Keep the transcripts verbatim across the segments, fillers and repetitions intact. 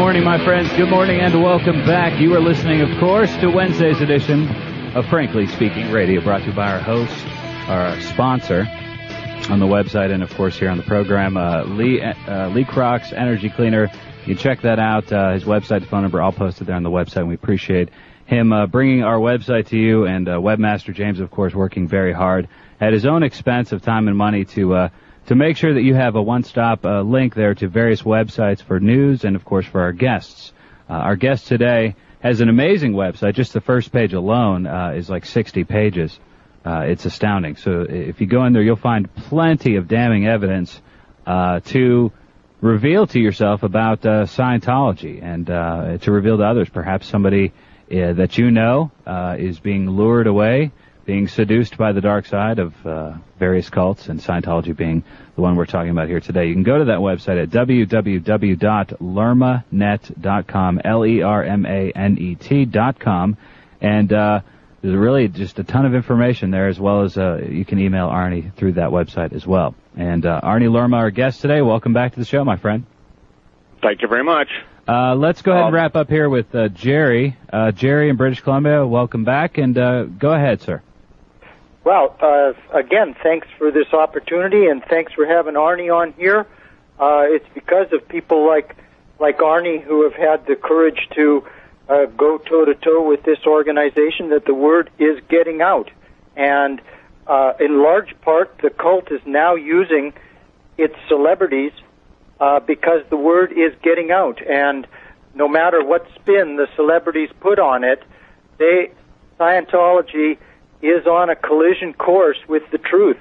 morning, my friends. Good morning and welcome back. You are listening, of course, to Wednesday's edition of Frankly Speaking Radio, brought to you by our host, our sponsor on the website, and, of course, here on the program, uh, Lee uh, Lee Crocs Energy Cleaner. You can check that out. Uh, his website, phone number, all posted there on the website, and we appreciate him uh, bringing our website to you, and uh, Webmaster James, of course, working very hard at his own expense of time and money to uh, to make sure that you have a one-stop uh, link there to various websites for news and, of course, for our guests. Uh, our guest today has an amazing website. Just the first page alone uh, is like sixty pages. Uh, it's astounding. So if you go in there, you'll find plenty of damning evidence uh, to reveal to yourself about uh, Scientology and uh, to reveal to others. Perhaps somebody uh, that you know uh, is being lured away, being seduced by the dark side of uh, various cults, and Scientology being the one we're talking about here today. You can go to that website at w w w dot lerma net dot com, L E R M A N E T dot com, and uh, there's really just a ton of information there, as well as uh, you can email Arnie through that website as well. And uh, Arnie Lerma, our guest today, welcome back to the show, my friend. Thank you very much. Uh, let's go ahead um, and wrap up here with uh, Jerry. Uh, Jerry in British Columbia, welcome back, and uh, go ahead, sir. Well, uh, again, thanks for this opportunity, and thanks for having Arnie on here. Uh, it's because of people like like Arnie who have had the courage to uh, go toe-to-toe with this organization that the word is getting out. And uh, in large part, the cult is now using its celebrities uh, because the word is getting out. And no matter what spin the celebrities put on it, they Scientology is on a collision course with the truth.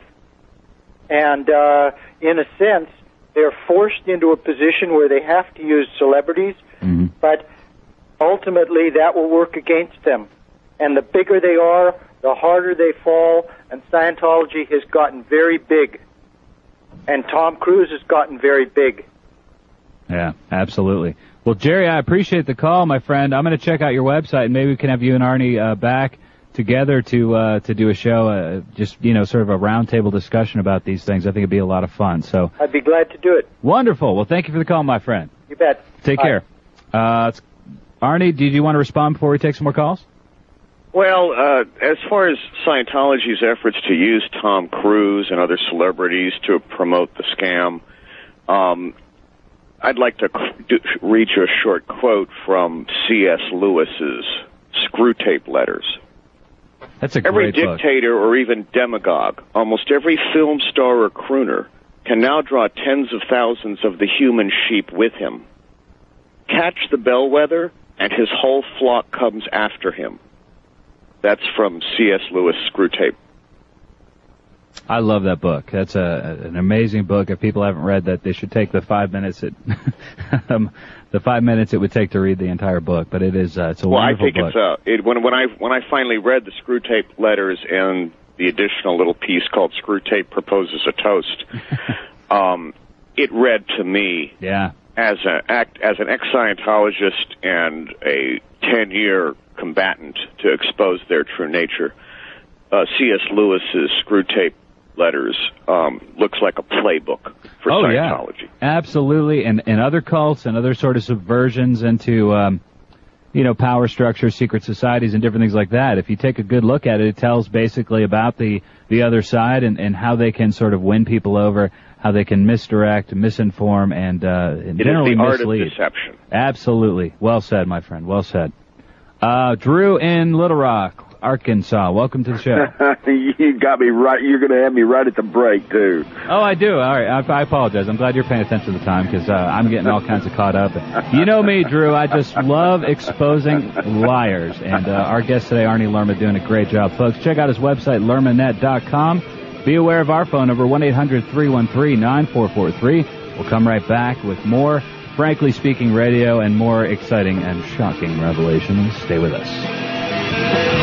And uh, in a sense, they're forced into a position where they have to use celebrities, mm-hmm. but ultimately that will work against them. And the bigger they are, the harder they fall, and Scientology has gotten very big. And Tom Cruise has gotten very big. Yeah, absolutely. Well, Jerry, I appreciate the call, my friend. I'm going to check out your website, and maybe we can have you and Arnie uh, back together to uh, to do a show, uh, just, you know, sort of a roundtable discussion about these things. I think it'd be a lot of fun. So I'd be glad to do it. Wonderful. Well, thank you for the call, my friend. You bet. Take Bye. care. Uh, Arnie, did you want to respond before we take some more calls? Well, uh, as far as Scientology's efforts to use Tom Cruise and other celebrities to promote the scam, um, I'd like to do, read you a short quote from C S Lewis's Screwtape Letters. That's a Every great book. dictator or even demagogue, almost every film star or crooner, can now draw tens of thousands of the human sheep with him. Catch the bellwether, and his whole flock comes after him. That's from C S Lewis Screwtape. I love that book. That's a, an amazing book. If people haven't read that, they should take the five minutes it um, the five minutes it would take to read the entire book. But it is uh, it's a well, wonderful I think book. it's uh, it, when when I when I finally read the Screwtape Letters and the additional little piece called Screwtape Proposes a Toast, um, it read to me yeah. as an act as an ex-Scientologist and a ten-year combatant to expose their true nature. Uh, C S Lewis's Screwtape Letters um, looks like a playbook for oh, Scientology. Yeah. Absolutely, and and other cults and other sort of subversions into um, you know, power structures, secret societies, and different things like that. If you take a good look at it, it tells basically about the the other side and and how they can sort of win people over, how they can misdirect, misinform, and uh, it generally is the art mislead. of deception. Absolutely, well said, my friend. Well said. Uh, Drew in Little Rock, Arkansas. Welcome to the show. You got me right. You're going to have me right at the break, too. Oh, I do. All right. I, I apologize. I'm glad you're paying attention to the time because uh, I'm getting all kinds of caught up. You know me, Drew. I just love exposing liars. And uh, our guest today, Arnie Lerma, doing a great job. Folks, check out his website, lerma net dot com. Be aware of our phone number, one eight hundred three one three nine four four three. We'll come right back with more Frankly Speaking Radio and more exciting and shocking revelations. Stay with us.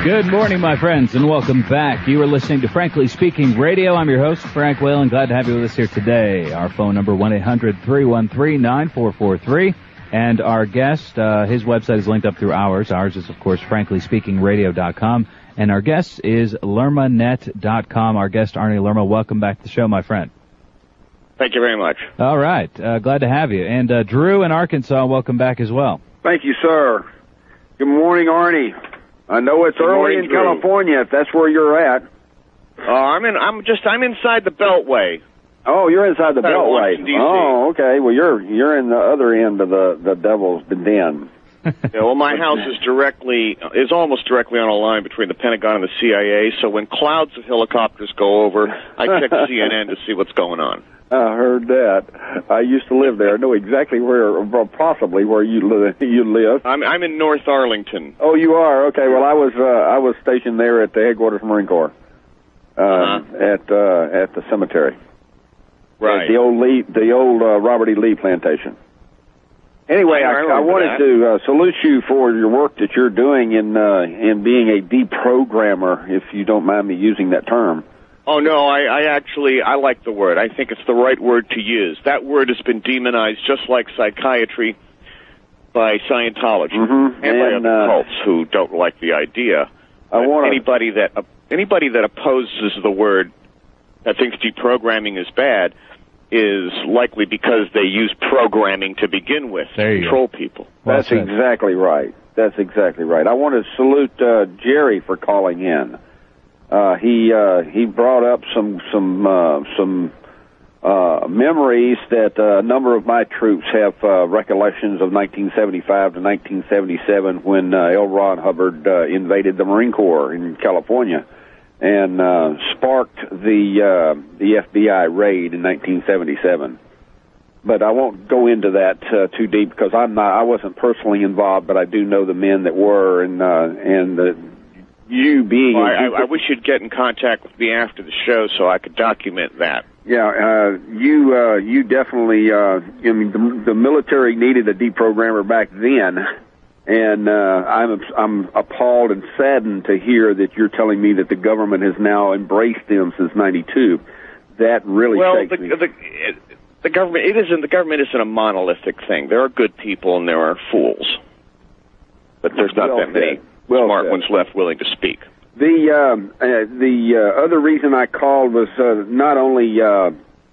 Good morning, my friends, and welcome back. You are listening to Frankly Speaking Radio. I'm your host, Frank Whalen. Glad to have you with us here today. Our phone number, one eight hundred three one three nine four four three. And our guest, uh, his website is linked up through ours. Ours is, of course, frankly speaking radio dot com. And our guest is lerma net dot com. Our guest, Arnie Lerma. Welcome back to the show, my friend. Thank you very much. All right. Uh, glad to have you. And uh, Drew in Arkansas, welcome back as well. Thank you, sir. Good morning, Arnie. I know it's Good early morning, in Drew. California, if that's where you're at. Uh, I'm in. I'm just. I'm inside the Beltway. Oh, you're inside the Inside Beltway. Washington, D C Oh, okay. Well, you're you're in the other end of the the devil's den. Yeah, well, my house is directly is almost directly on a line between the Pentagon and the C I A. So when clouds of helicopters go over, I check C N N to see what's going on. I heard that. I used to live there. I know exactly where, well, possibly where you live. You live. I'm I'm in North Arlington. Oh, you are. Okay. Well, I was uh, I was stationed there at the headquarters Marine Corps, uh, Uh-huh. at uh, at the cemetery. Right. At the old Lee, the old uh, Robert E. Lee plantation. Anyway, I I, I remember wanted that. to uh, salute you for your work that you're doing in uh, in being a deprogrammer, if you don't mind me using that term. Oh no, I, I actually I like the word. I think it's the right word to use. That word has been demonized, just like psychiatry, by Scientology Mhm. and, by And, other uh, cults who don't like the idea. I But wanna- anybody that uh, anybody that opposes the word, that thinks deprogramming is bad, is likely because they use programming to begin with There to you control people. Well That's said. exactly right. That's exactly right. I want to salute uh, Jerry for calling in. Uh, he uh, he brought up some some uh, some uh, memories that uh, a number of my troops have uh, recollections of nineteen seventy-five to nineteen seventy-seven when uh, L. Ron Hubbard uh, invaded the Marine Corps in California and uh, sparked the uh, the F B I raid in nineteen seventy-seven. But I won't go into that uh, too deep because I'm not. I wasn't personally involved, but I do know the men that were, and uh, and the, you being. Well, a I, deep- I wish you'd get in contact with me after the show so I could document that. Yeah, uh, you uh, you definitely. Uh, I mean, the, the military needed a deprogrammer back then, and uh, I'm I'm appalled and saddened to hear that you're telling me that the government has now embraced them since ninety-two. That really Well, shakes the, me. the, the government it isn't the government isn't a monolithic thing. There are good people and there are fools, but there's not Well that many said. Well smart said. ones left willing to speak. The um, uh, the uh, other reason I called was uh, not only uh,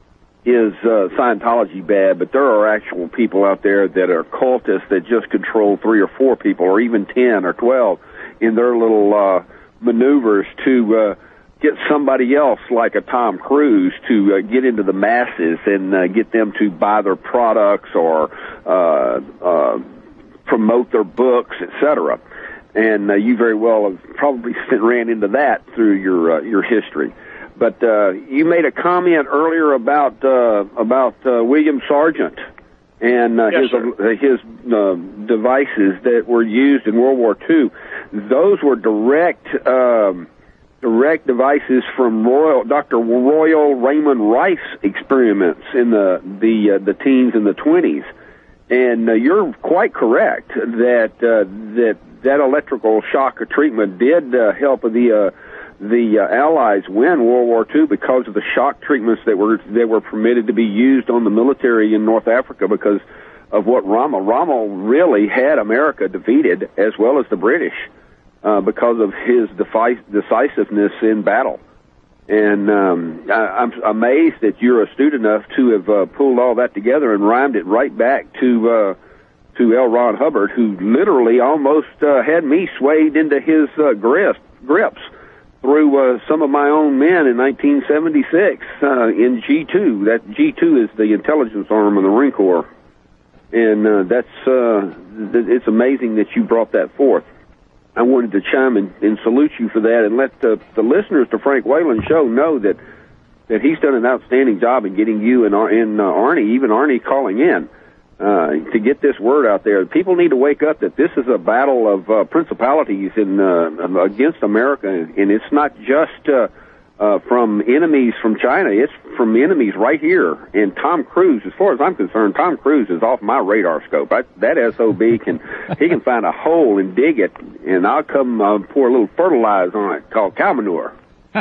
is uh, Scientology bad, but there are actual people out there that are cultists that just control three or four people, or even ten or twelve, in their little uh, maneuvers to uh, get somebody else like a Tom Cruise to uh, get into the masses and uh, get them to buy their products or uh, uh, promote their books, et cetera. And uh, you very well have probably ran into that through your uh, your history. But uh, you made a comment earlier about uh, about uh, William Sargent and uh, Yes, his sir. uh, his uh, devices that were used in World War Two. Those were direct um, direct devices from Royal Doctor Royal Raymond Rice experiments in the the uh, the teens and the twenties. And uh, you're quite correct that uh, that that electrical shock treatment did uh, help the uh, the uh, Allies win World War Two because of the shock treatments that were that were permitted to be used on the military in North Africa because of what Rommel Rommel really had America defeated as well as the British uh, because of his defi- decisiveness in battle. And um, I, I'm amazed that you're astute enough to have uh, pulled all that together and rhymed it right back to uh, to L. Ron Hubbard, who literally almost uh, had me swayed into his uh, grips, grips through uh, some of my own men in nineteen seventy-six uh, in G two. That G two is the intelligence arm of the Marine Corps. And uh, that's uh, th- it's amazing that you brought that forth. I wanted to chime in and salute you for that and let the, the listeners to Frank Whalen Show know that that he's done an outstanding job in getting you and, Ar- and uh, Arnie, even Arnie calling in, uh, to get this word out there. People need to wake up that this is a battle of uh, principalities in, uh, against America, and it's not just uh, uh, from enemies from China. It's from enemies right here. And Tom Cruise, as far as I'm concerned, Tom Cruise is off my radar scope. I, that S O B can, he can find a hole and dig it, and I'll come uh, pour a little fertilizer on it called cow manure.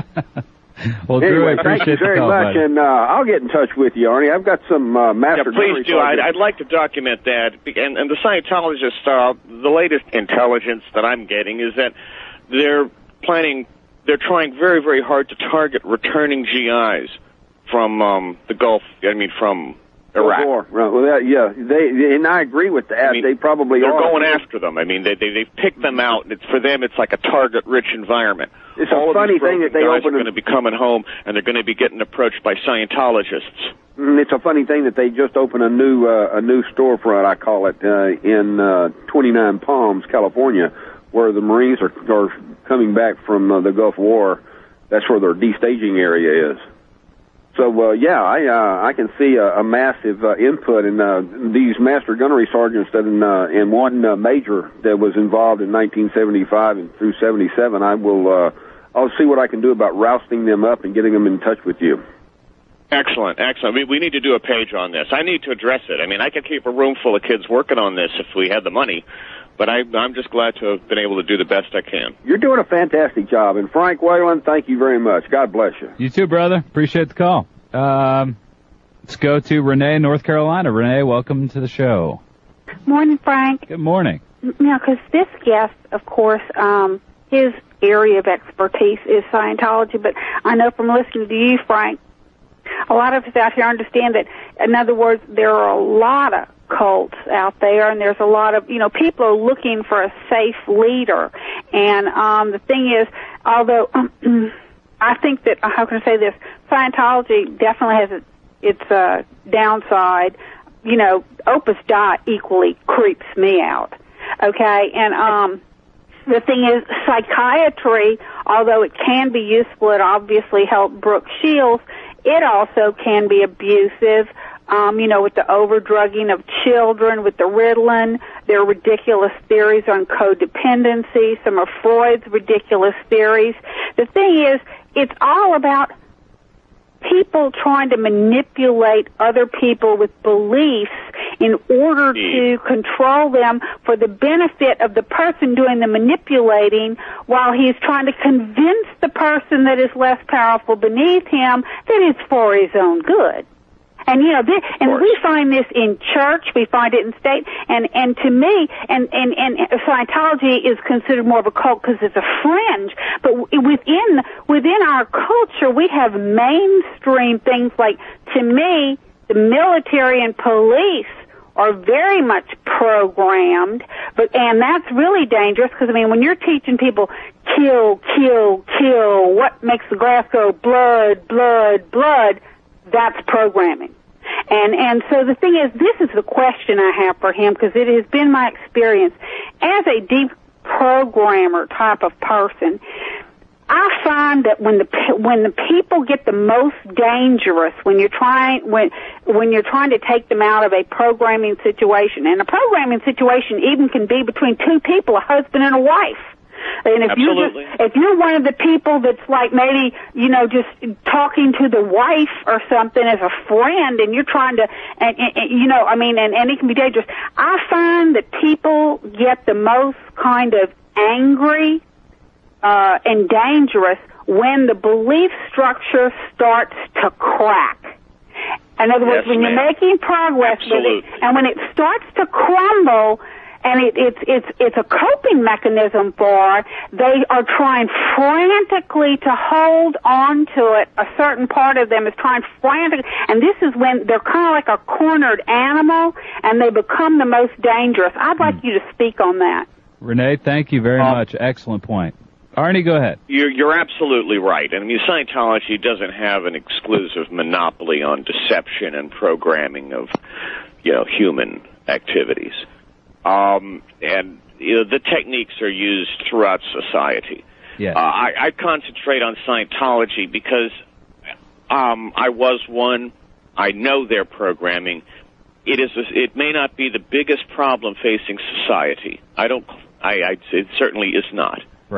Well, Drew, anyway, I appreciate thank you very the call, much, buddy. and uh, I'll get in touch with you, Arnie. I've got some uh, master. Yeah, please do. I'd, I'd like to document that. And, and the Scientologists, uh, the latest intelligence that I'm getting is that they're planning, they're trying very, very hard to target returning G Is from um, the Gulf. I mean, from Iraq. War. Right. Well, that, yeah, they, and I agree with that. I mean, they probably they're are. going after them. I mean, they, they they've picked them out, and it's for them. It's like a target-rich environment. It's All a of funny these thing that they guys open. are going to be coming home, and they're going to be getting approached by Scientologists. It's a funny thing that they just opened a new uh, a new storefront, I call it, uh, in uh, twenty-nine Palms, California, where the Marines are, are coming back from uh, the Gulf War. That's where their destaging area is. So uh, yeah, I uh, I can see a, a massive uh, input in uh, these master gunnery sergeants that in, uh, in one uh, major that was involved in nineteen seventy-five and through seventy-seven. I will uh, I'll see what I can do about rousting them up and getting them in touch with you. Excellent, excellent. We, we need to do a page on this. I need to address it. I mean, I could keep a room full of kids working on this if we had the money, but I, I'm just glad to have been able to do the best I can. You're doing a fantastic job, and Frank Whalen, thank you very much. God bless you. You too, brother. Appreciate the call. Um, let's go to Renee in North Carolina. Renee, welcome to the show. Morning, Frank. Good morning. Now, because this guest, of course, um, his area of expertise is Scientology, but I know from listening to you, Frank, a lot of us out here understand that, in other words, there are a lot of cults out there, and there's a lot of, you know, people are looking for a safe leader. And um, the thing is, although um, I think that, how can I say this, Scientology definitely has its, its uh, downside. You know, Opus Dei equally creeps me out, okay? And um, the thing is, psychiatry, although it can be useful, it obviously helped Brooke Shields, it also can be abusive, um, you know, with the overdrugging of children, with the Ritalin. There are ridiculous theories on codependency, some of Freud's ridiculous theories. The thing is, it's all about people trying to manipulate other people with beliefs in order to control them for the benefit of the person doing the manipulating, while he's trying to convince the person that is less powerful beneath him that it's for his own good. And, you know, this, and we find this in church, we find it in state, and, and to me, and, and, and Scientology is considered more of a cult because it's a fringe, but within, within our culture, we have mainstream things like, to me, the military and police are very much programmed, but, and that's really dangerous because, I mean, when you're teaching people, kill, kill, kill, what makes the grass go blood, blood, blood, that's programming. And and so the thing is, this is the question I have for him, because it has been my experience as a deprogrammer type of person. I find that when the when the people get the most dangerous, when you're trying when when you're trying to take them out of a programming situation, and a programming situation even can be between two people, a husband and a wife. And if you just, if you're one of the people that's like maybe, you know, just talking to the wife or something as a friend, and you're trying to, and, and you know, I mean, and, and it can be dangerous. I find that people get the most kind of angry uh, and dangerous when the belief structure starts to crack. In other words, yes, when ma'am. you're making progress with it, and when it starts to crumble, and it, it's it's it's a coping mechanism for, they are trying frantically to hold on to it. A certain part of them is trying frantically, and this is when they're kind of like a cornered animal, and they become the most dangerous. I'd like mm. you to speak on that. Renee, thank you very um, much. Excellent point. Arnie, go ahead. You're, you're absolutely right. I mean, Scientology doesn't have an exclusive monopoly on deception and programming of, you know, human activities. Um, and, you know, the techniques are used throughout society. Yes. Uh, I, I concentrate on Scientology because um, I was one. I know their programming. It is. A, it may not be the biggest problem facing society. I don't. I, I'd say it certainly is not. Right.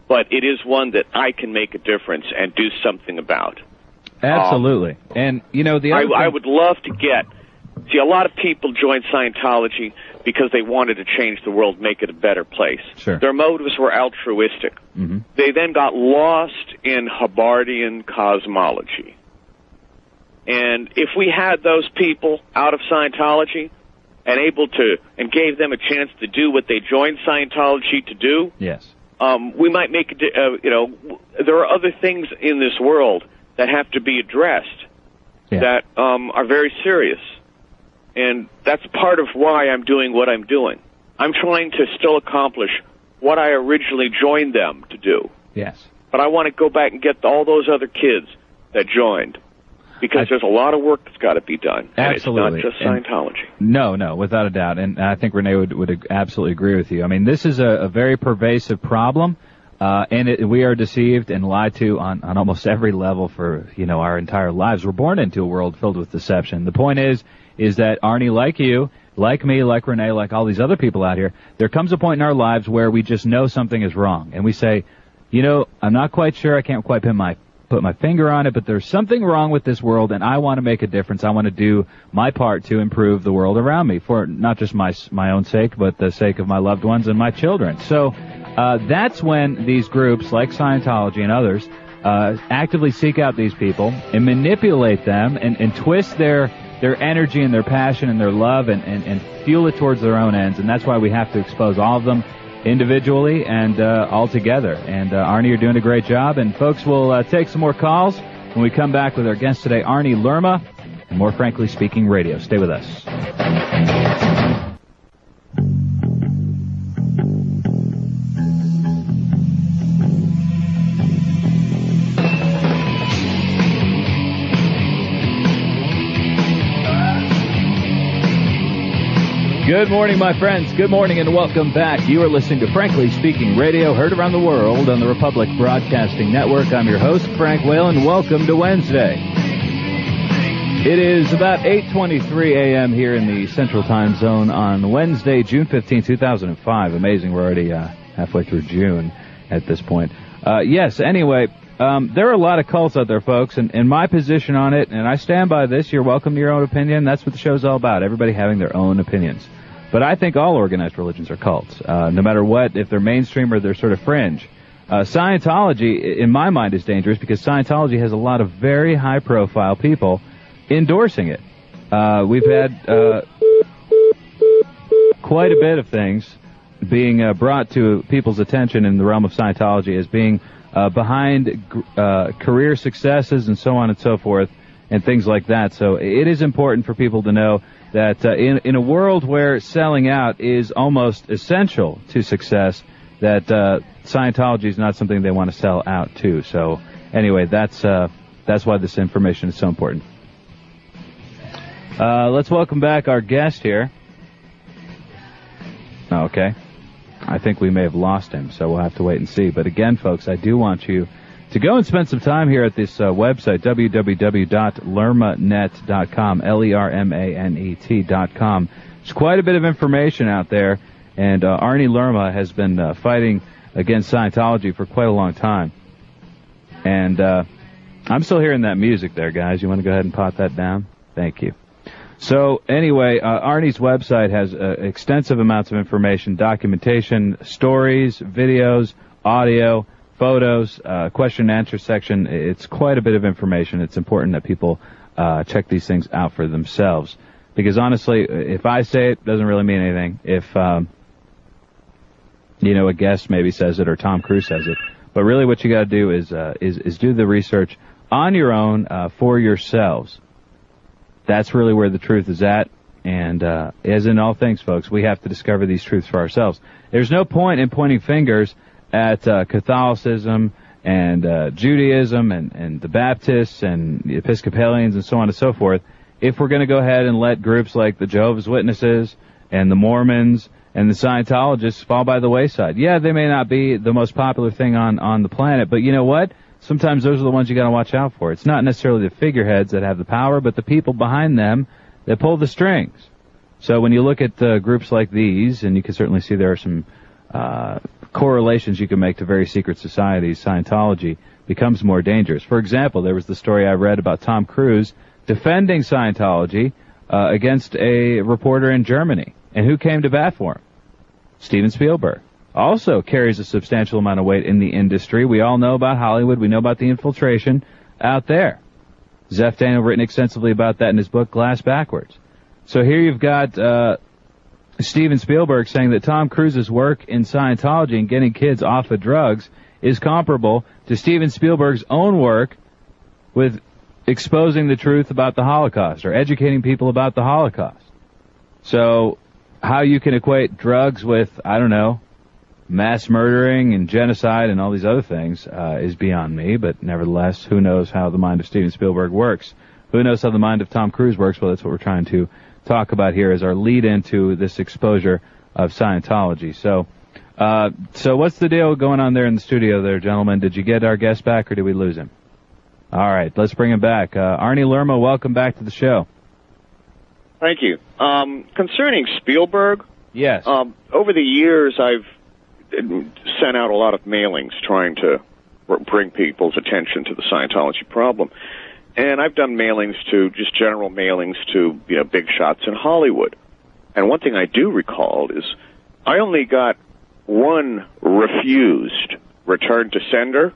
but it is one that I can make a difference and do something about. Absolutely. Um, and, you know, the other I, thing... I would love to get... See, a lot of people joined Scientology because they wanted to change the world, make it a better place. Sure. Their motives were altruistic. Mm-hmm. They then got lost in Hubbardhian cosmology. And if we had those people out of Scientology and able to, and gave them a chance to do what they joined Scientology to do, yes, um, we might make, a, uh, you know, there are other things in this world that have to be addressed yeah. that um, are very serious. And that's part of why I'm doing what I'm doing. I'm trying to still accomplish what I originally joined them to do. Yes. But I want to go back and get all those other kids that joined. Because I, there's a lot of work that's got to be done. Absolutely. And it's not just Scientology. And no, no, without a doubt. And I think Renee would, would absolutely agree with you. I mean, this is a, a very pervasive problem. Uh, and it, we are deceived and lied to on, on almost every level for, you know, our entire lives. We're born into a world filled with deception. The point is, is that Arnie, like you, like me, like Renee, like all these other people out here, there comes a point in our lives where we just know something is wrong. And we say, you know, I'm not quite sure, I can't quite put my, put my finger on it, but there's something wrong with this world, and I want to make a difference. I want to do my part to improve the world around me, for not just my, my own sake, but the sake of my loved ones and my children. So uh, that's when these groups, like Scientology and others, uh, actively seek out these people and manipulate them and, and twist their their energy and their passion and their love and, and, and fuel it towards their own ends. And that's why we have to expose all of them individually and uh, all together. And uh, Arnie, you're doing a great job. And folks, we'll uh, take some more calls when we come back with our guest today, Arnie Lerma, and More Frankly Speaking Radio. Stay with us. Good morning, my friends. Good morning and welcome back. You are listening to Frankly Speaking Radio, heard around the world on the Republic Broadcasting Network. I'm your host, Frank Whalen. Welcome to Wednesday. It is about eight twenty-three a.m. here in the Central Time Zone on Wednesday, June fifteenth, two thousand five. Amazing. We're already uh, halfway through June at this point. Uh, yes, anyway, um, there are a lot of cults out there, folks, and, and my position on it, and I stand by this, you're welcome to your own opinion. That's what the show's all about, everybody having their own opinions. But I think all organized religions are cults, uh, no matter what, if they're mainstream or they're sort of fringe. Uh, Scientology, in my mind, is dangerous because Scientology has a lot of very high-profile people endorsing it. Uh, we've had uh, quite a bit of things being uh, brought to people's attention in the realm of Scientology as being uh, behind uh, career successes and so on and so forth and things like that. So it is important for people to know that uh, in, in a world where selling out is almost essential to success, that uh, Scientology is not something they want to sell out to. So anyway, that's uh, that's why this information is so important. Uh, let's welcome back our guest here. Okay. I think we may have lost him, so we'll have to wait and see. But again, folks, I do want you to go and spend some time here at this uh, website, w w w dot lerma net dot com, L E R M A N E T dot com. There's quite a bit of information out there, and uh, Arnie Lerma has been uh, fighting against Scientology for quite a long time. And uh, I'm still hearing that music there, guys. You want to go ahead and pot that down? Thank you. So anyway, uh, Arnie's website has uh, extensive amounts of information, documentation, stories, videos, audio, photos, uh, question and answer section. It's quite a bit of information. It's important that people uh, check these things out for themselves. Because honestly, if I say it, it doesn't really mean anything. If, um, you know, a guest maybe says it or Tom Cruise says it. But really what you got to do is, uh, is is do the research on your own uh, for yourselves. That's really where the truth is at. And uh, as in all things, folks, we have to discover these truths for ourselves. There's no point in pointing fingers at uh, Catholicism and uh, Judaism and, and the Baptists and the Episcopalians and so on and so forth if we're going to go ahead and let groups like the Jehovah's Witnesses and the Mormons and the Scientologists fall by the wayside. Yeah, they may not be the most popular thing on, on the planet, but you know what? Sometimes those are the ones you got to watch out for. It's not necessarily the figureheads that have the power, but the people behind them that pull the strings. So when you look at uh, groups like these, and you can certainly see there are some uh, correlations you can make to very secret societies, Scientology becomes more dangerous. For example, there was the story I read about Tom Cruise defending Scientology uh, against a reporter in Germany. And who came to bat for him? Steven Spielberg. Also carries a substantial amount of weight in the industry. We all know about Hollywood. We know about the infiltration out there. Zeph Daniel written extensively about that in his book, Glass Backwards. So here you've got uh, Steven Spielberg saying that Tom Cruise's work in Scientology and getting kids off of drugs is comparable to Steven Spielberg's own work with exposing the truth about the Holocaust or educating people about the Holocaust. So how you can equate drugs with, I don't know, mass murdering and genocide and all these other things uh, is beyond me, but nevertheless, who knows how the mind of Steven Spielberg works? Who knows how the mind of Tom Cruise works? Well, that's what we're trying to talk about here as our lead into this exposure of Scientology. So, uh, so what's the deal going on there in the studio there, gentlemen? Did you get our guest back or did we lose him? All right, let's bring him back. Uh, Arnie Lerma, welcome back to the show. Thank you. Um, concerning Spielberg, yes. Um, over the years, I've sent out a lot of mailings trying to bring people's attention to the Scientology problem. And I've done mailings to, just general mailings to, you know, big shots in Hollywood. And one thing I do recall is I only got one refused return to sender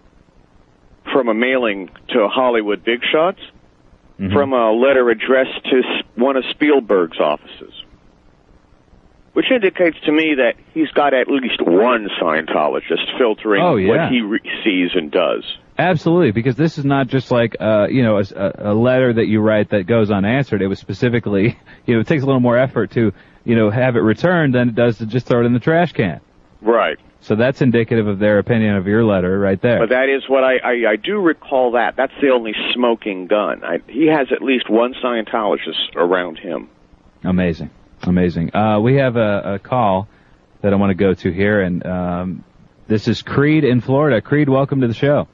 from a mailing to Hollywood big shots, mm-hmm. from a letter addressed to one of Spielberg's offices, which indicates to me that he's got at least one Scientologist filtering oh, yeah. what he re- sees and does. Absolutely, because this is not just like, uh, you know, a, a letter that you write that goes unanswered. It was specifically, you know, it takes a little more effort to, you know, have it returned than it does to just throw it in the trash can. Right. So that's indicative of their opinion of your letter right there. But that is what I, I, I do recall that. That's the only smoking gun. I, he has at least one Scientologist around him. Amazing. Amazing. Uh, we have a, a call that I want to go to here, and um, this is Creed in Florida. Creed, welcome to the show.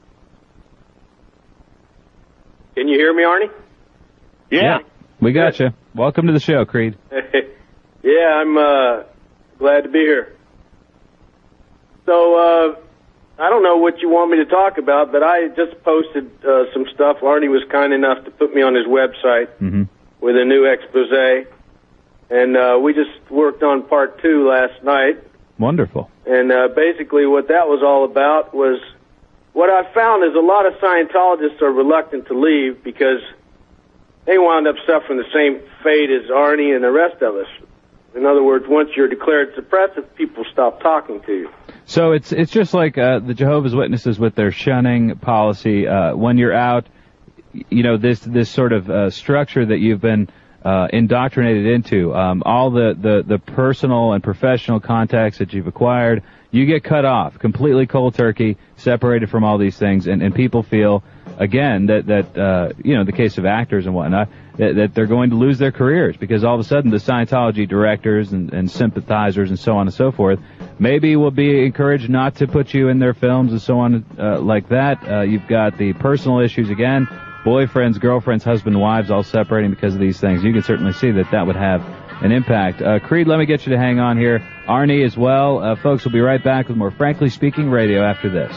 Can you hear me, Arnie? Yeah. yeah we got you. Welcome to the show, Creed. yeah, I'm uh, glad to be here. So, uh, I don't know what you want me to talk about, but I just posted uh, some stuff. Arnie was kind enough to put me on his website mm-hmm. with a new expose. And uh, we just worked on part two last night. Wonderful. And uh, basically what that was all about was, what I found is a lot of Scientologists are reluctant to leave because they wound up suffering the same fate as Arnie and the rest of us. In other words, once you're declared suppressive, people stop talking to you. So it's it's just like uh, the Jehovah's Witnesses with their shunning policy. Uh, when you're out, you know, this this sort of uh, structure that you've been uh, indoctrinated into, um, all the, the, the personal and professional contacts that you've acquired, you get cut off, completely cold turkey, separated from all these things, and, and people feel, again, that, that uh, you know, the case of actors and whatnot, that, that they're going to lose their careers because all of a sudden the Scientology directors and, and sympathizers and so on and so forth maybe will be encouraged not to put you in their films and so on uh, like that. Uh, you've got the personal issues again, boyfriends, girlfriends, husband, wives all separating because of these things. You can certainly see that that would have an impact. Uh, Creed, let me get you to hang on here. Arnie as well. Uh, folks, we'll be right back with more Frankly Speaking Radio after this.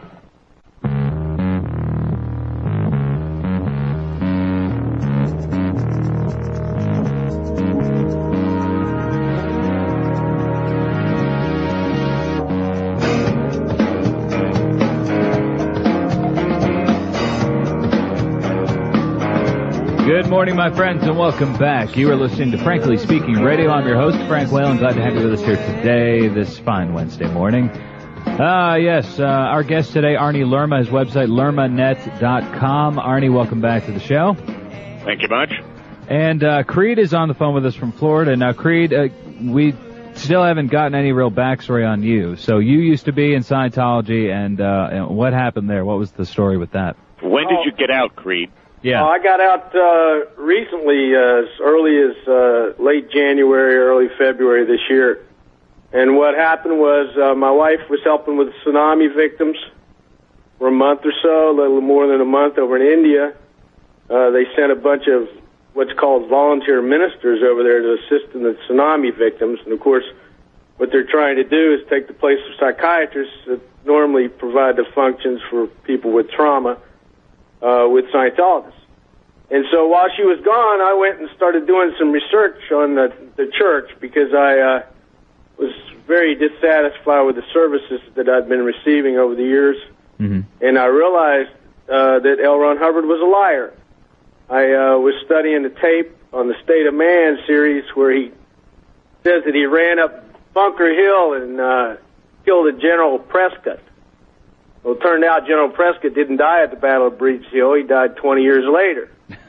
Good morning, my friends, and welcome back. You are listening to Frankly Speaking Radio. I'm your host, Frank Whalen. Glad to have you with us here today, this fine Wednesday morning. Ah, uh, yes, uh, our guest today, Arnie Lerma, his website, lerma net dot com. Arnie, welcome back to the show. Thank you much. And uh, Creed is on the phone with us from Florida. Now, Creed, uh, we still haven't gotten any real backstory on you. So you used to be in Scientology, and, uh, and what happened there? What was the story with that? When did you get out, Creed? Yeah. Uh, I got out uh, recently, uh, as early as uh, late January, early February this year. And what happened was uh, my wife was helping with tsunami victims for a month or so, a little more than a month over in India. Uh, they sent a bunch of what's called volunteer ministers over there to assist in the tsunami victims. And, of course, what they're trying to do is take the place of psychiatrists that normally provide the functions for people with trauma uh, with Scientologists. And so while she was gone, I went and started doing some research on the, the church because I uh, was very dissatisfied with the services that I'd been receiving over the years. Mm-hmm. And I realized uh, that L. Ron Hubbard was a liar. I uh, was studying the tape on the State of Man series where he says that he ran up Bunker Hill and uh, killed a General Prescott. Well, it turned out General Prescott didn't die at the Battle of Breach Hill. He died twenty years later.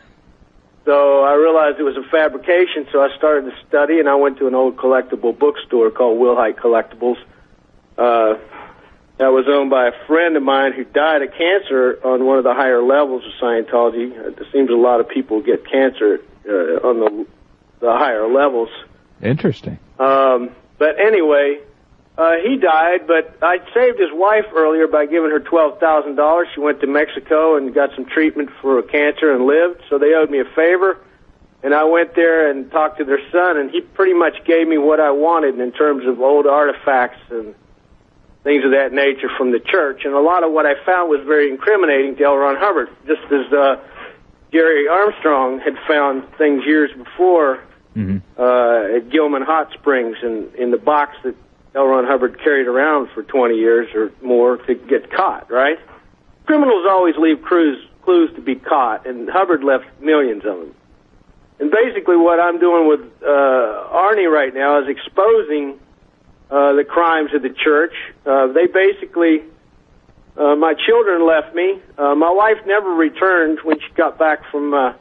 So I realized it was a fabrication, so I started to study, and I went to an old collectible bookstore called Wilhite Collectibles. Uh, that was owned by a friend of mine who died of cancer on one of the higher levels of Scientology. It seems a lot of people get cancer uh, on the, the higher levels. Interesting. Um, but anyway, uh, he died, but I saved his wife earlier by giving her twelve thousand dollars. She went to Mexico and got some treatment for cancer and lived, so they owed me a favor. And I went there and talked to their son, and he pretty much gave me what I wanted in terms of old artifacts and things of that nature from the church. And a lot of what I found was very incriminating to L. Ron Hubbard, just as uh, Gary Armstrong had found things years before mm-hmm. uh, at Gilman Hot Springs in, in the box that L. Ron Hubbard carried around for twenty years or more to get caught, right? Criminals always leave clues, clues to be caught, and Hubbard left millions of them. And basically what I'm doing with uh, Arnie right now is exposing uh, the crimes of the church. Uh, they basically, uh, my children left me. Uh, my wife never returned when she got back from uh,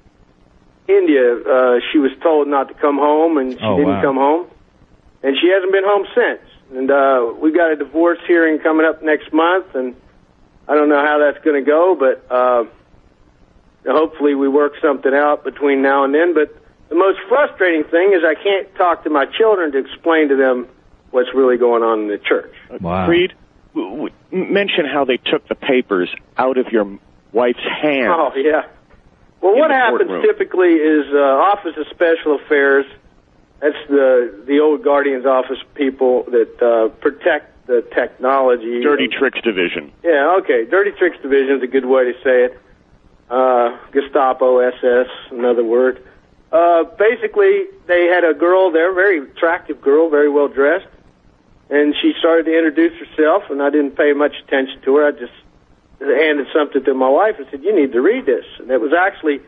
India. Uh, she was told not to come home, and she oh, didn't wow. come home. And she hasn't been home since. And uh, we've got a divorce hearing coming up next month, and I don't know how that's going to go, but uh, hopefully we work something out between now and then. But the most frustrating thing is I can't talk to my children to explain to them what's really going on in the church. Wow. Reed, w- w- mention how they took the papers out of your wife's hands. Oh, yeah. Well, what happens courtroom. typically is uh, Office of Special Affairs. That's the the old Guardian's Office people that uh, protect the technology. Dirty Tricks Division. Yeah, okay. Dirty Tricks Division is a good way to say it. Uh, Gestapo, S S, another word. Uh, basically, they had a girl there, very attractive girl, very well dressed, and she started to introduce herself, and I didn't pay much attention to her. I just handed something to my wife and said, "You need to read this." And it was actually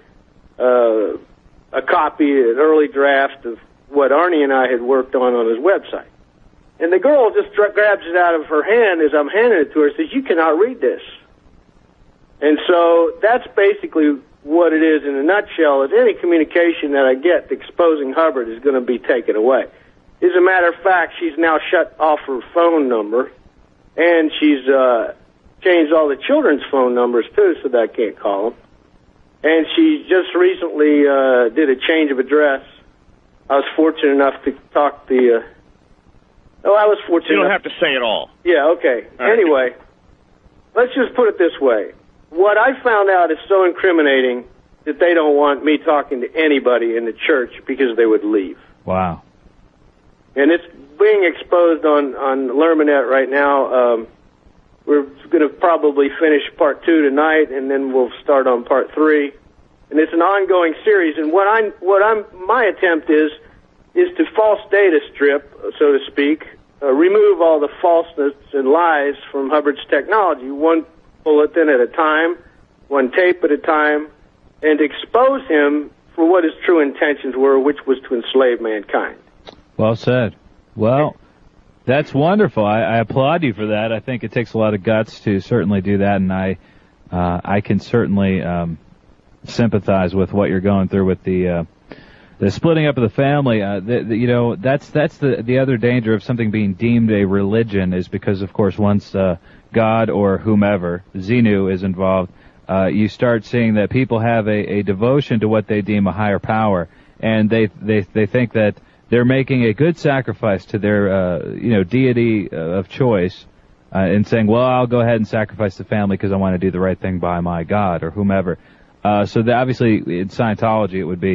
uh, a copy, an early draft of what Arnie and I had worked on on his website. And the girl just dra- grabs it out of her hand as I'm handing it to her and says, "You cannot read this." And so that's basically what it is in a nutshell, is any communication that I get exposing Hubbard is going to be taken away. As a matter of fact, she's now shut off her phone number, and she's uh, changed all the children's phone numbers, too, so that I can't call them. And she just recently uh, did a change of address. I was fortunate enough to talk to the... Uh, oh, I was fortunate You don't enough. have to say it all. Yeah, okay. All right. Anyway, let's just put it this way. What I found out is so incriminating that they don't want me talking to anybody in the church because they would leave. Wow. And it's being exposed on, on Lermanet right now. Um, we're going to probably finish part two tonight, and then we'll start on part three. And it's an ongoing series. And what I'm, what I'm, my attempt is, is to false data strip, so to speak, uh, remove all the falseness and lies from Hubbard's technology, one bulletin at a time, one tape at a time, and expose him for what his true intentions were, which was to enslave mankind. Well said. Well, that's wonderful. I, I applaud you for that. I think it takes a lot of guts to certainly do that, and I, uh, I can certainly um, sympathize with what you're going through with the uh, the splitting up of the family. Uh, the, the, you know, that's that's the the other danger of something being deemed a religion, is because, of course, once uh, God or whomever, Xenu, is involved, uh, you start seeing that people have a, a devotion to what they deem a higher power, and they they they think that they're making a good sacrifice to their uh, you know deity of choice, uh, and saying, well, I'll go ahead and sacrifice the family because I want to do the right thing by my God or whomever. Uh, so the, obviously in Scientology it would be,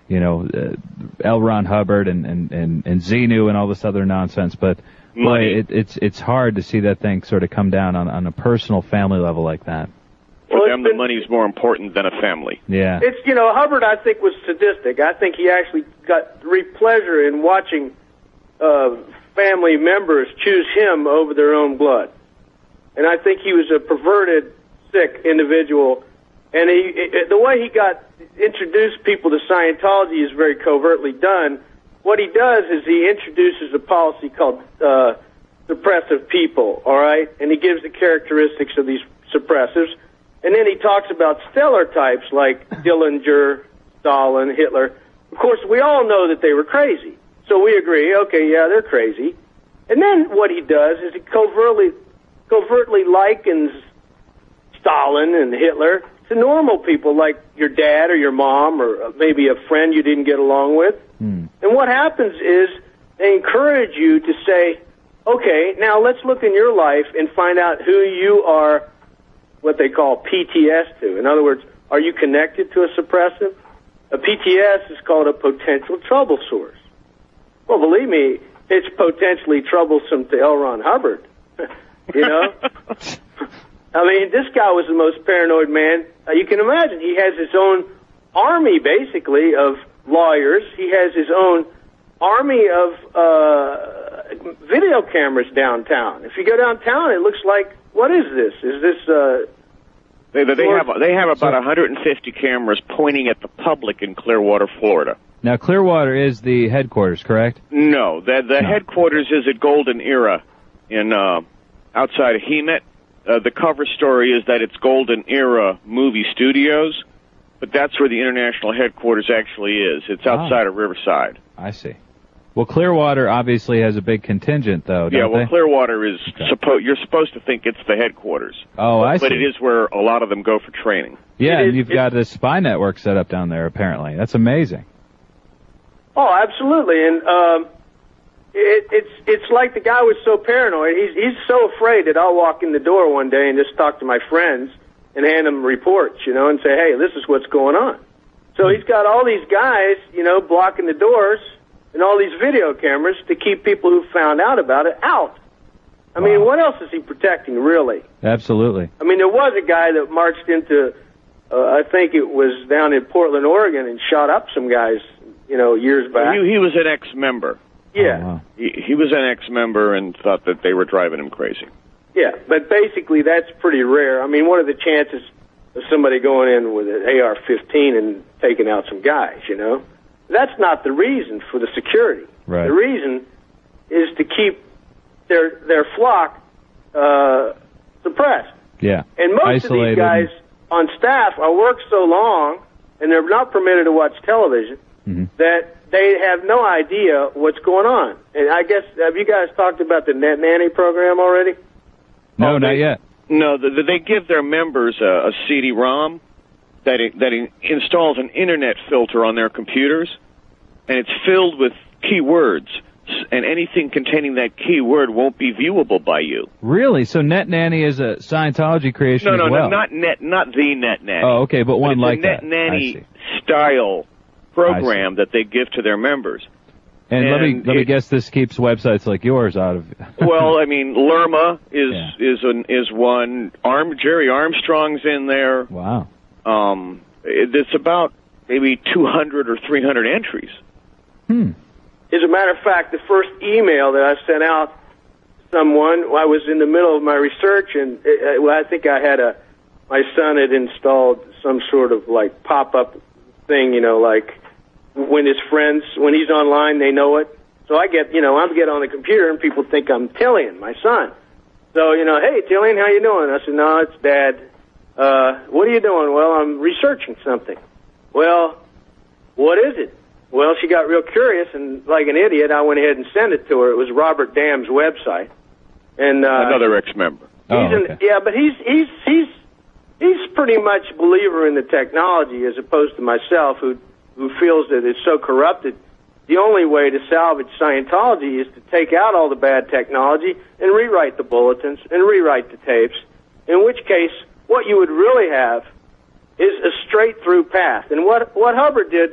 you know, uh, L. Ron Hubbard and, and, and, and Xenu and all this other nonsense. But, boy, Money. it, it's it's hard to see that thing sort of come down on, on a personal family level like that. For Well, them, it's the been- money's more important than a family. Yeah. It's, you know, Hubbard, I think, was sadistic. I think he actually got great pleasure in watching uh, family members choose him over their own blood. And I think he was a perverted, sick individual. And he, it, the way he got introduced people to Scientology is very covertly done. What he does is he introduces a policy called uh, suppressive people, all right? And he gives the characteristics of these suppressives. And then he talks about stellar types like Dillinger, Stalin, Hitler. Of course, we all know that they were crazy. So we agree, okay, yeah, they're crazy. And then what he does is he covertly, covertly likens Stalin and Hitler to normal people like your dad or your mom or maybe a friend you didn't get along with. Hmm. And what happens is they encourage you to say, okay, now let's look in your life and find out who you are, what they call P T S to. In other words, are you connected to a suppressive? A P T S is called a potential trouble source. Well, believe me, it's potentially troublesome to L. Ron Hubbard. You know? I mean, this guy was the most paranoid man uh, you can imagine. He has his own army, basically, of lawyers. He has his own army of uh, video cameras downtown. If you go downtown, it looks like, what is this? Is this... Uh, They, they have they have about one hundred fifty cameras pointing at the public in Clearwater, Florida. Now, Clearwater is the headquarters, correct? No, the the No. headquarters is at Golden Era, in uh, outside of Hemet. Uh, the cover story is that it's Golden Era Movie Studios, but that's where the international headquarters actually is. It's outside Ah. of Riverside. I see. Well, Clearwater obviously has a big contingent, though, don't Yeah, well, they? Clearwater is Okay. suppo- you're supposed to think it's the headquarters. Oh, I But see. it is where a lot of them go for training. Yeah, It and is- you've it's- got this spy network set up down there, apparently. That's amazing. Oh, absolutely, and um, it, it's it's like the guy was so paranoid. He's he's so afraid that I'll walk in the door one day and just talk to my friends and hand them reports, you know, and say, hey, this is what's going on. So he's got all these guys, you know, blocking the doors and all these video cameras to keep people who found out about it out. I mean, Wow. what else is he protecting, really? Absolutely. I mean, there was a guy that marched into, uh, I think it was down in Portland, Oregon, and shot up some guys, you know, years back. He, he was an ex-member. Yeah. Oh, wow. He, he was an ex-member and thought that they were driving him crazy. Yeah, but basically that's pretty rare. I mean, what are the chances of somebody going in with an A R fifteen and taking out some guys, you know? That's not the reason for the security. Right. The reason is to keep their their flock uh, suppressed. Yeah. And most Isolated of these guys on staff are worked so long, and they're not permitted to watch television, Mhm. that they have no idea what's going on. And I guess, have you guys talked about the Net Nanny program already? No, Oh, not they- yet. No, the, the, they give their members a, a C D ROM that it, that it installs an internet filter on their computers, and it's filled with keywords, s- and anything containing that keyword won't be viewable by you. Really? So Net Nanny is a Scientology creation No, as no, well? no, not net, not the Net Nanny. Oh, okay, but one it's like a Net that. I Nanny see. style program that they give to their members. And, let me and let me it- guess, this keeps websites like yours out of. Well, I mean, Lerma is Yeah. is an, is one. Arm Jerry Armstrong's in there. Wow. Um, it, it's about maybe two hundred or three hundred entries. Hmm. As a matter of fact, the first email that I sent out to someone, I was in the middle of my research, and it, well, I think I had a, my son had installed some sort of like pop-up thing, you know, like when his friends, when he's online, they know it. So I get, you know, I get on the computer and people think I'm Tillian, my son. So, you know, hey, Tillian, how you doing? I said, no, it's Dad. Uh, what are you doing? Well, I'm researching something. Well, what is it? Well, she got real curious, and like an idiot, I went ahead and sent it to her. It was Robert Dam's website. And uh, Another ex-member. Oh, he's an, okay. yeah, but he's he's he's he's pretty much a believer in the technology as opposed to myself, who who feels that it's so corrupted. The only way to salvage Scientology is to take out all the bad technology and rewrite the bulletins and rewrite the tapes, in which case what you would really have is a straight-through path. And what, what Hubbard did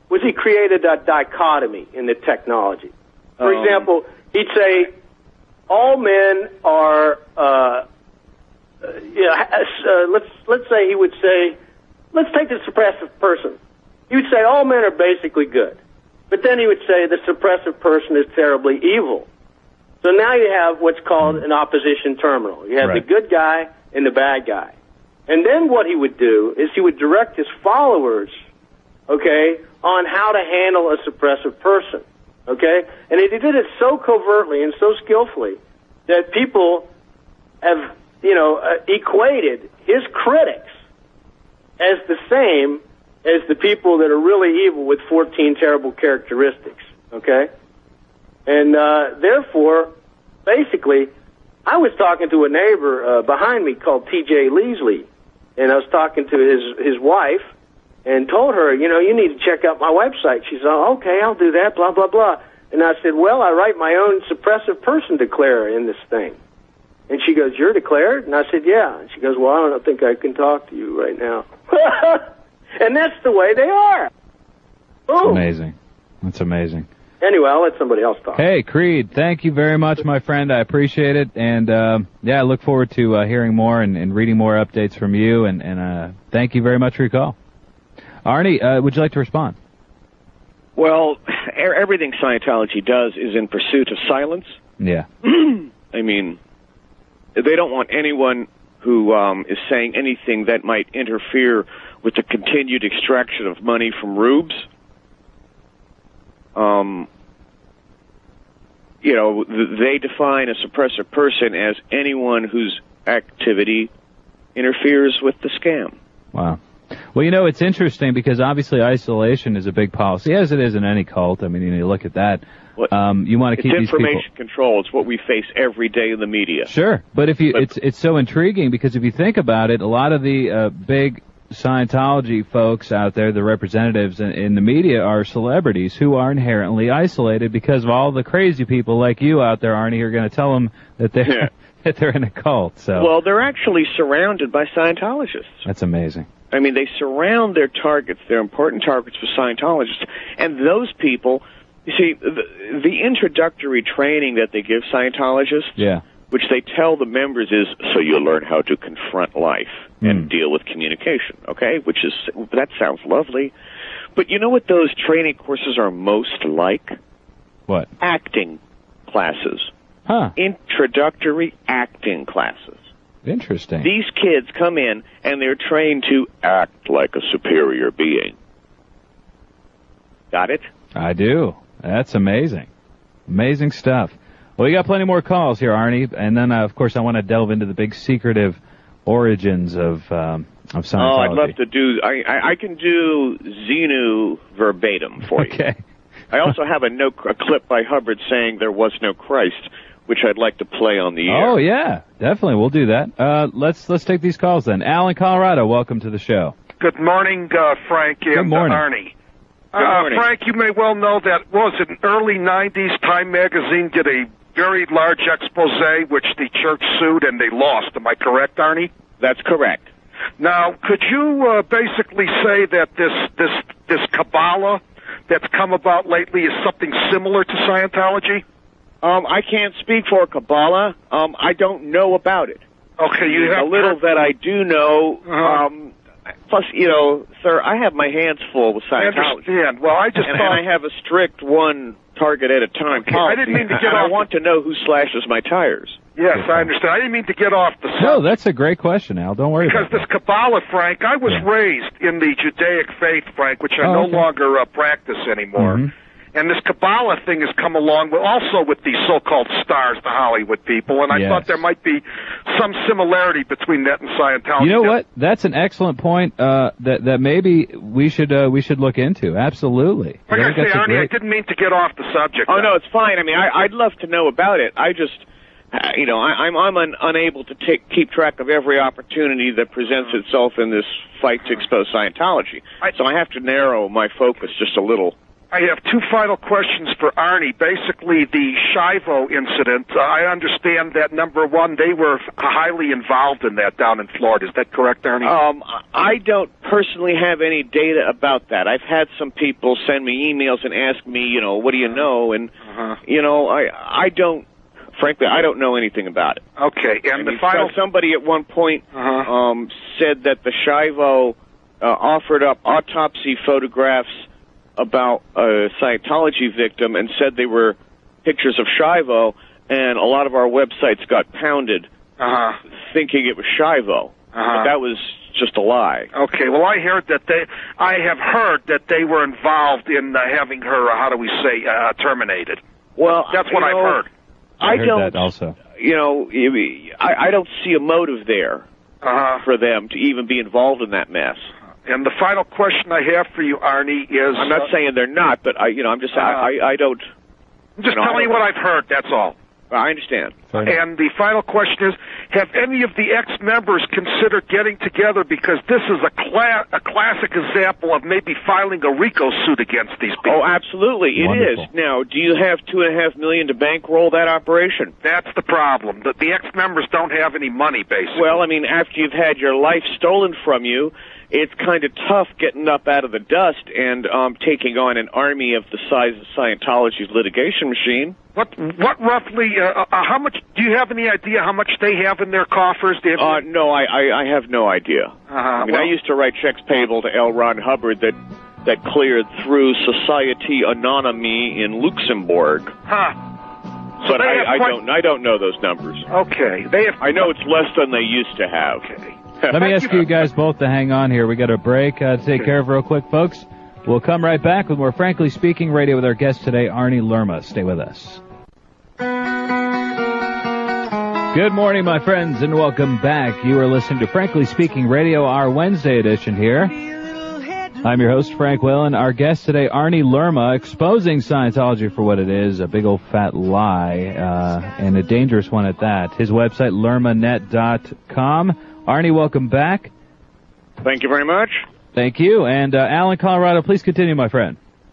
was he created a dichotomy in the technology. For Um, example, he'd say all men are. Uh, uh, yeah, uh, let's let's say he would say, let's take the suppressive person. He would say all men are basically good, but then he would say the suppressive person is terribly evil. So now you have what's called an opposition terminal. You have Right. the good guy and the bad guy. And then what he would do is he would direct his followers, okay, on how to handle a suppressive person, okay? And he did it so covertly and so skillfully that people have, you know, uh, equated his critics as the same as the people that are really evil with fourteen terrible characteristics, okay? And uh, therefore, basically, I was talking to a neighbor uh, behind me called T J Leasley, and I was talking to his his wife and told her, you know, you need to check out my website. She said, oh, okay, I'll do that, blah, blah, blah. And I said, well, I write my own suppressive person declarer in this thing. And she goes, you're declared? And I said, yeah. And she goes, well, I don't think I can talk to you right now. And that's the way they are. That's Boom. amazing. That's amazing. Anyway, I'll let somebody else talk. Hey, Creed, thank you very much, my friend. I appreciate it. And, uh, yeah, I look forward to uh, hearing more and, and reading more updates from you. And, and uh, thank you very much for your call. Arnie, uh, would you like to respond? Well, e- everything Scientology does is in pursuit of silence. Yeah. I mean, they don't want anyone who um, is saying anything that might interfere with the continued extraction of money from rubes. Um, you know, th- they define a suppressor person as anyone whose activity interferes with the scam. Wow. Well, you know, it's interesting because obviously isolation is a big policy, as it is in any cult. I mean, you know, you look at that. Um, you want to It's keep these people. information control. It's what we face every day in the media. Sure, but if you, But- it's it's so intriguing because if you think about it, a lot of the uh, big Scientology folks out there, the representatives in, in the media, are celebrities who are inherently isolated because of all the crazy people like you out there, Arnie, who are going to tell them that they're Yeah. that they're in a cult. So Well, they're actually surrounded by Scientologists. that's amazing. I mean, they surround their targets, their important targets for Scientologists, and those people, you see, the, the introductory training that they give Scientologists, Yeah. which they tell the members is, so you'll learn how to confront life and Mm. deal with communication, okay? Which is, that sounds lovely. But you know what those training courses are most like? What? Acting classes. Huh. Introductory acting classes. Interesting. These kids come in and they're trained to act like a superior being. Got it? I do. That's amazing. Amazing stuff. Well, we got plenty more calls here, Arnie, and then, uh, of course, I want to delve into the big secretive origins of um, of Scientology. Oh, I'd love to do. I I, I can do Xenu verbatim for you. Okay. I also have a note, a clip by Hubbard saying there was no Christ, which I'd like to play on the air. Oh yeah, definitely. We'll do that. Uh, let's let's take these calls then. Al in Colorado, welcome to the show. Good morning, uh, Frank and Good morning. uh, Arnie. Good Uh, morning. Frank, you may well know that, what was it, in early nineties, Time Magazine did a very large expose, which the church sued and they lost. Am I correct, Arnie? That's correct. Now, could you uh, basically say that this, this, this Kabbalah that's come about lately is something similar to Scientology? Um, I can't speak for Kabbalah. Um, I don't know about it. Okay, you a have little that I do know. Uh-huh. Um, plus, you know, sir, I have my hands full with I Scientology. understand. Well, I just and, thought... and I have a strict one target at a time Okay, I policy. didn't mean to get and I off want to know who slashes my tires. Yes, I understand. I didn't mean to get off the subject. No, that's a great question, Al. Don't worry Because about this Kabbalah, Frank, I was Yeah. raised in the Judaic faith, Frank, which I Oh, no okay. longer uh, practice anymore. Mhm. And this Kabbalah thing has come along with, also with these so-called stars, the Hollywood people, and I Yes. thought there might be some similarity between that and Scientology. You know what? That's an excellent point. Uh, that that maybe we should uh, we should look into. Absolutely. Like I think say, that's a Arnie, great- I didn't mean to get off the subject. Oh, now. no, it's fine. I mean, I, I'd love to know about it. I just, uh, you know, I, I'm, I'm un, unable to take, keep track of every opportunity that presents itself in this fight to expose Scientology. So I have to narrow my focus just a little. I have two final questions for Arnie. Basically, the Shivo incident, uh, I understand that, number one, they were highly involved in that down in Florida. Is that correct, Arnie? Um, I don't personally have any data about that. I've had some people send me emails and ask me, you know, what do you know? And, uh-huh. you know, I I don't, frankly, I don't know anything about it. Okay, and I the mean, final... Somebody at one point uh-huh. um, said that the Shivo uh, offered up autopsy photographs about a Scientology victim and said they were pictures of Shivo, and a lot of our websites got pounded uh-huh. thinking it was Shivo. Uh-huh. But that was just a lie. Okay, well, I heard that they, I have heard that they were involved in uh, having her, uh, how do we say, uh, terminated. Well, that's what know, I've heard. I, I heard don't, that also. You know, I, I don't see a motive there uh-huh. for them to even be involved in that mess. And the final question I have for you, Arnie, is... I'm not uh, saying they're not, but I, you know, I'm just, uh, I, I don't... I'm just you know, telling you what I've heard, that's all. I understand. And the final question is, have any of the ex-members considered getting together, because this is a, cla- a classic example of maybe filing a RICO suit against these people? Oh, absolutely, it Wonderful. is. Now, do you have two and a half million to bankroll that operation? That's the problem. The, the ex-members don't have any money, basically. Well, I mean, after you've had your life stolen from you, it's kind of tough getting up out of the dust and um, taking on an army of the size of Scientology's litigation machine. What, what roughly, uh, uh, how much, do you have any idea how much they have in their coffers? Do you have uh, no, I, I, I have no idea. Uh-huh. I mean, well, I used to write checks payable to L. Ron Hubbard that, that cleared through Society Anonyme in Luxembourg. Huh. So but I, I, quite... don't, I don't know those numbers. Okay. They have... I know it's less than they used to have. Okay. Let me ask you guys both to hang on here. We got a break uh, to take care of real quick, folks. We'll come right back with more Frankly Speaking Radio with our guest today, Arnie Lerma. Stay with us. Good morning, my friends, and welcome back. You are listening to Frankly Speaking Radio, our Wednesday edition here. I'm your host, Frank Whalen. Our guest today, Arnie Lerma, exposing Scientology for what it is, a big old fat lie, uh, and a dangerous one at that. His website, lerma net dot com. Arnie, welcome back. Thank you very much. Thank you. And uh, Al in Colorado, please continue, my friend.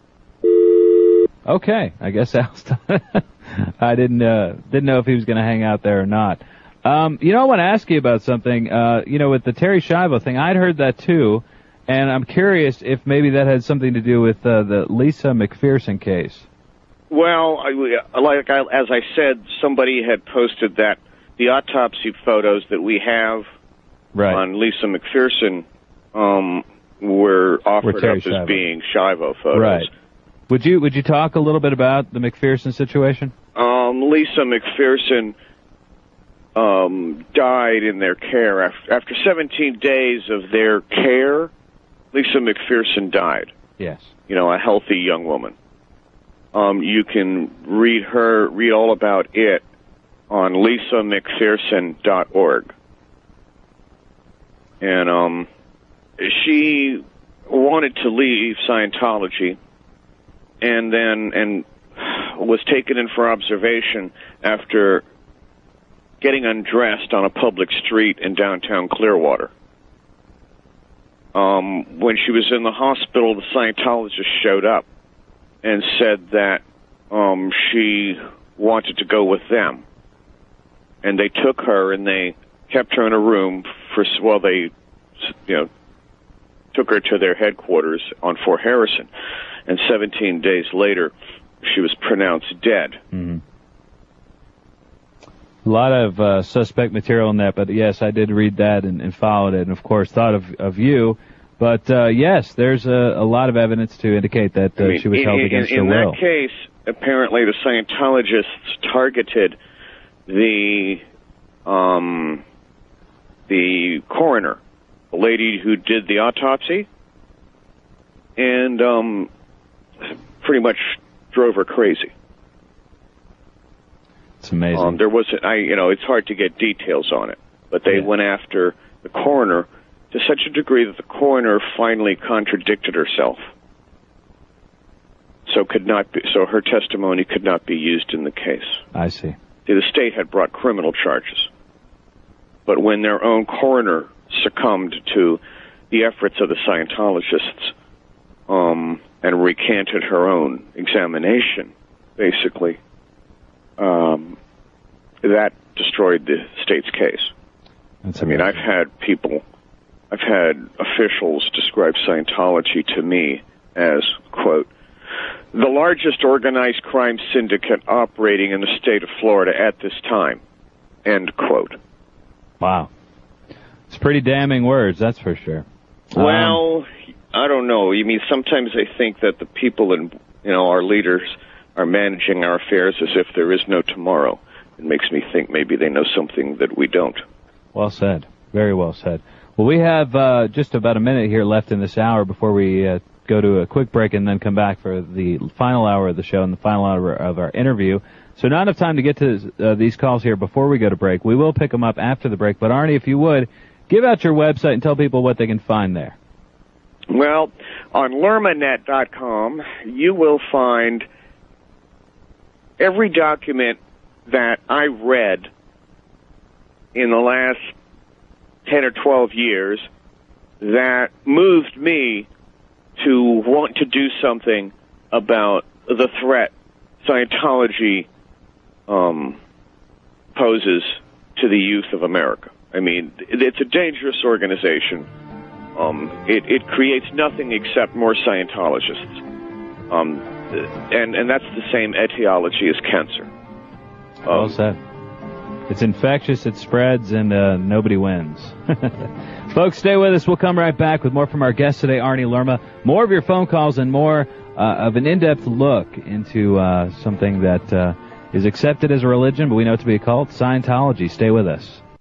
Okay, I guess Al's done. I didn't uh, didn't know if he was going to hang out there or not. Um, you know, I want to ask you about something. Uh, you know, with the Terri Schiavo thing, I'd heard that too, and I'm curious if maybe that had something to do with uh, the Lisa McPherson case. Well, I, like I, as I said, somebody had posted that the autopsy photos that we have right. on Lisa McPherson um, were offered Terri up Schiavo. as being Schiavo photos. Right. Would you would you talk a little bit about the McPherson situation? Um, Lisa McPherson um, died in their care after, after seventeen days of their care. Lisa McPherson died. Yes. You know, a healthy young woman. Um, you can read her read all about it on lisa mcpherson dot org. And um, she wanted to leave Scientology, and then and was taken in for observation after getting undressed on a public street in downtown Clearwater. Um, when she was in the hospital, the Scientologist showed up and said that um, she wanted to go with them. And they took her and they kept her in a room for, well, they, you know, took her to their headquarters on Fort Harrison. And seventeen days later, she was pronounced dead. Mm-hmm. A lot of uh, suspect material in that, but yes, I did read that and, and followed it, and of course thought of, of you. But uh, yes, there's a, a lot of evidence to indicate that uh, I mean, she was held in, against in, her in will. In that case, apparently the Scientologists targeted the um, the coroner, the lady who did the autopsy, and um, pretty much drove her crazy. It's amazing. Um, there was, I, you know, it's hard to get details on it, but they yeah. went after the coroner to such a degree that the coroner finally contradicted herself. So could not be, so her testimony could not be used in the case. I see. The state had brought criminal charges, but when their own coroner succumbed to the efforts of the Scientologists, um, and recanted her own examination, basically, um, that destroyed the state's case. That's I mean, I've had people, I've had officials describe Scientology to me as, quote, the largest organized crime syndicate operating in the state of Florida at this time, end quote. Wow. It's pretty damning words, that's for sure. Well, um, I don't know. You mean, sometimes I think that the people in, you know, our leaders are managing our affairs as if there is no tomorrow. It makes me think maybe they know something that we don't. Well said. Very well said. Well, we have uh, just about a minute here left in this hour before we uh, go to a quick break and then come back for the final hour of the show and the final hour of our interview. So not enough time to get to uh, these calls here before we go to break. We will pick them up after the break. But, Arnie, if you would, give out your website and tell people what they can find there. Well, on lermanet dot com, you will find every document that I read in the last ten or twelve years that moved me to want to do something about the threat Scientology um, poses to the youth of America. I mean, it's a dangerous organization. Um, it, it creates nothing except more Scientologists. Um, and, and that's the same etiology as cancer. Um, well said. It's infectious, it spreads, and uh, nobody wins. Folks, stay with us. We'll come right back with more from our guest today, Arnie Lerma. More of your phone calls and more uh, of an in-depth look into uh, something that uh, is accepted as a religion, but we know it to be a cult, Scientology. Stay with us.